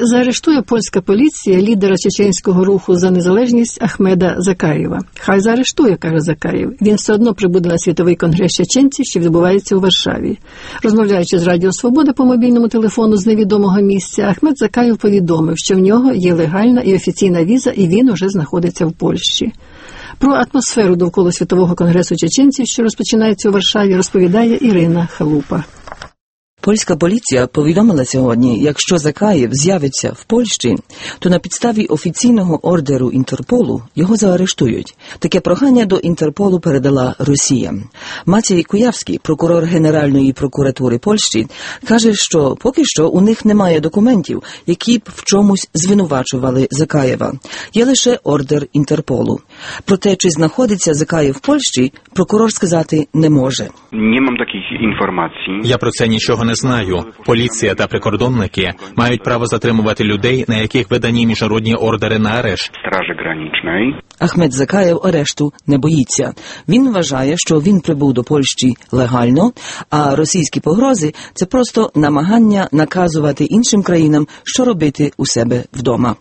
заарештує польська поліція лідера чеченського руху за незалежність Ахмеда Закаєва. Хай заарештує, каже Закаєв. Він все одно прибуде на Світовий конгрес чеченців, що відбувається у Варшаві. Розмовляючи з Радіо Свобода по мобільному телефону з невідомого місця, Ахмед Закаєв повідомив, що в нього є легальна і офіційна віза, і він уже знаходиться в Польщі. Про атмосферу довкола Світового конгресу чеченців, що розпочинається у Варшаві, розповідає Ірина Халупа. Польська поліція повідомила сьогодні, якщо Закаєв з'явиться в Польщі, то на підставі офіційного ордеру Інтерполу його заарештують. Таке прохання до Інтерполу передала Росія. Маціej Куявський, прокурор Генеральної прокуратури Польщі, каже, що поки що у них немає документів, які б в чомусь звинувачували Закаєва. Є лише ордер Інтерполу. Про те, чи знаходиться Закаєв в Польщі, прокурор сказати не може. Не мам таких інформацій. Я про це нічого не знаю. Поліція та прикордонники мають право затримувати людей, на яких видані міжнародні ордери на арешт. Стражі граничної. Ахмед Закаєв арешту не боїться. Він вважає, що він прибув до Польщі легально, а російські погрози – це просто намагання наказувати іншим країнам, що робити у себе вдома.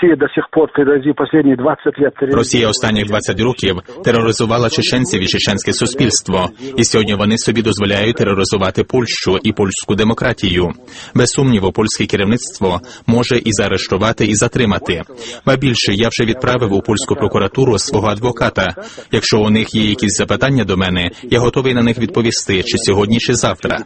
Росія останніх 20 років тероризувала чеченців і чеченське суспільство. І сьогодні вони собі дозволяють тероризувати Польщу і польську демократію. Без сумніву, польське керівництво може і заарештувати, і затримати. Ба більше, я вже відправив у польську прокуратуру свого адвоката. Якщо у них є якісь запитання до мене, я готовий на них відповісти, чи сьогодні, чи завтра.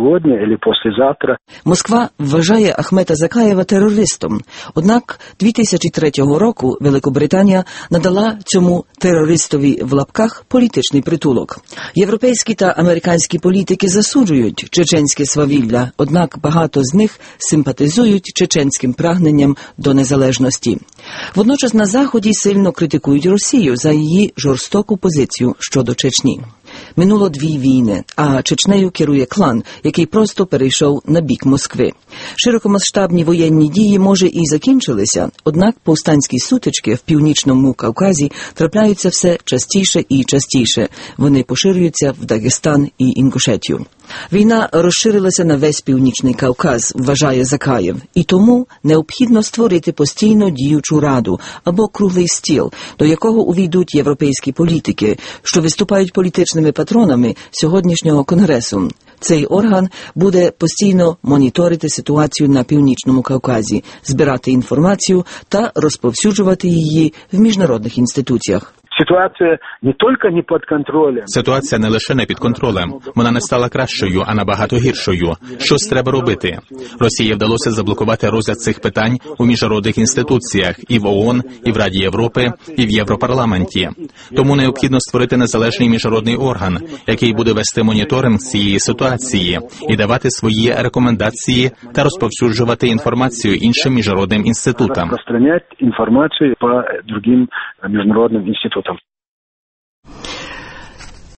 Москва вважає Ахмета Закаєва терористом. Однак 2003 року Великобританія надала цьому терористові в лапках політичний притулок. Європейські та американські політики засуджують чеченське свавілля, однак багато з них симпатизують чеченським прагненням до незалежності. Водночас на Заході сильно критикують Росію за її жорстоку позицію щодо Чечні. Минуло 2 війни, а Чечнею керує клан, який просто перейшов на бік Москви. Широкомасштабні воєнні дії, може, і закінчилися, однак повстанські сутички в Північному Кавказі трапляються все частіше і частіше. Вони поширюються в Дагестан і Інгушетію. Війна розширилася на весь Північний Кавказ, вважає Закаєв, і тому необхідно створити постійно діючу раду або круглий стіл, до якого увійдуть європейські політики, що виступають політичними патронами сьогоднішнього Конгресу. Цей орган буде постійно моніторити ситуацію на Північному Кавказі, збирати інформацію та розповсюджувати її в міжнародних інституціях. Ситуація не лише не під контролем. Вона не стала кращою, а набагато гіршою. Щось треба робити. Росії вдалося заблокувати розгляд цих питань у міжнародних інституціях, і в ООН, і в Раді Європи, і в Європарламенті. Тому необхідно створити незалежний міжнародний орган, який буде вести моніторинг цієї ситуації і давати свої рекомендації та розповсюджувати інформацію іншим міжнародним інститутам.